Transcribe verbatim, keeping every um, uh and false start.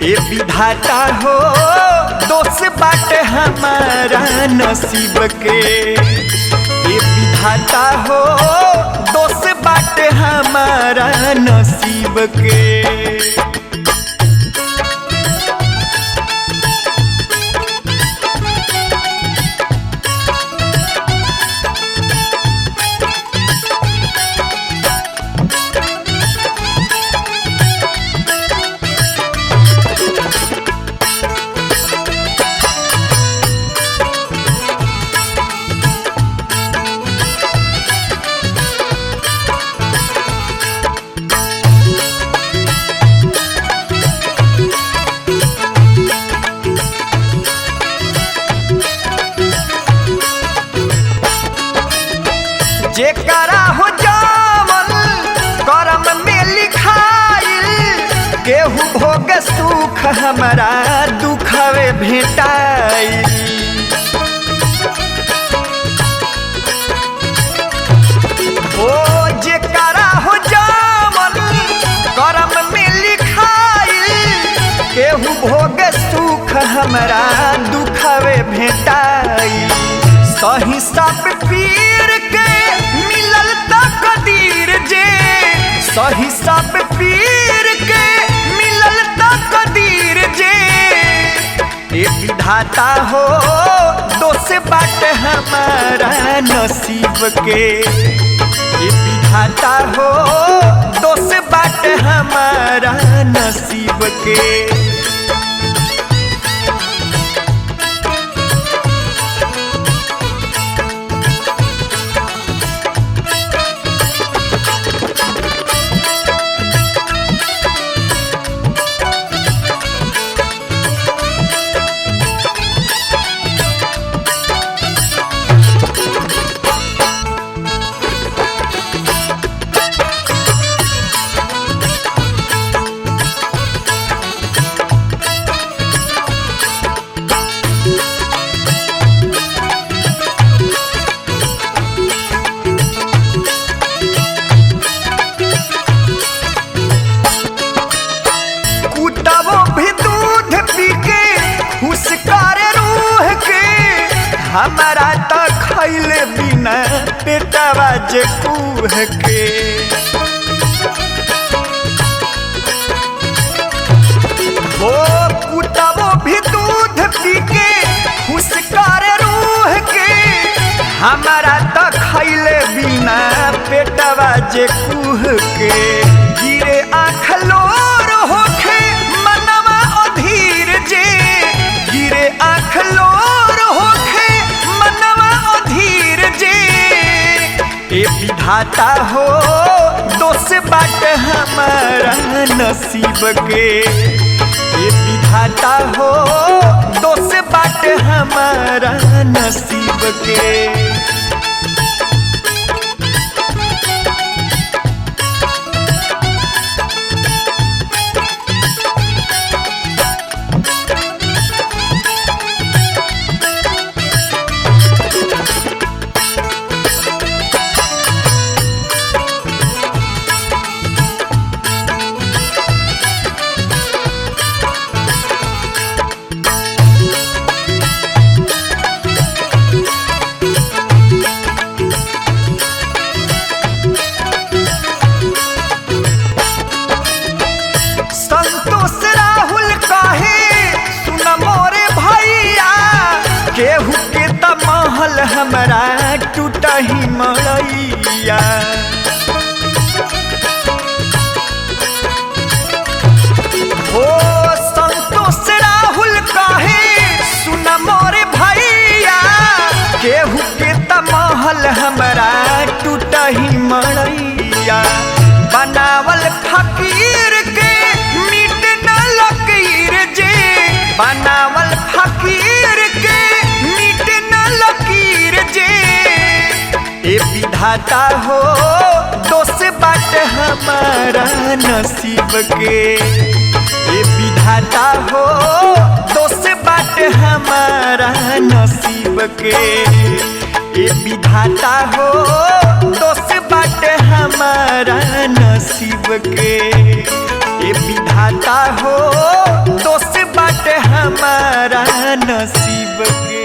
ए विधाता हो दोष बाटे हमारा नसीब के। ए विधाता हो दोष बाटे हमारा नसीब के। जेकरा हो जावल करम में लिखाइल, केहू भोग सुख हमारा दुखवे भेटाइल। ओ जेकरा हो जावल करम में लिखाइल, केहू भोग सुख हमारा दुखवे भेटाइल। सही सब पीर के मिलल तकदीर जे, सही सब पीर के मिलल तकदीर जे। ए विधाता हो दोष बाटे हमारा नसीब के। ए विधाता हो दोष बाटे हमारा नसीब के। हमारा तो खैले बिना पेटवा जे कुह के। हो कुतबो भी दूध पी के खुश करे रूह के। हमारा तो खैले बिना पेटवा जे कुह के। गिरे आँख लोर होखे मनवा अधीर जे, गिरे आँख लोर होखे मनवा अधीर जे। ए विधाता हो दोष बाटे हमारा नसीब के। ए विधाता हो दोष बाटे हमारा नसीब के। संतोष राहुल कहे सुन मोरे भैया, केहू के त महल हमरा टूटही मड़ैया। हो संतोष राहुल कहे सुन मोरे भैया, केहू के त महल हमरा टूटही मड़ैया। बनावल फकीर के मिट न लकीर जे, बनावल फकीर के मिट न लकीर जे। ए विधाता हो दोष बाटे हमारा नसीब के। ए विधाता हो दोष बाटे हमारा नसीब के। ए विधाता हो दोष बाटे हमारा नसीब के। ए विधाता हो दोस्त बाटे हमारा नसीब के।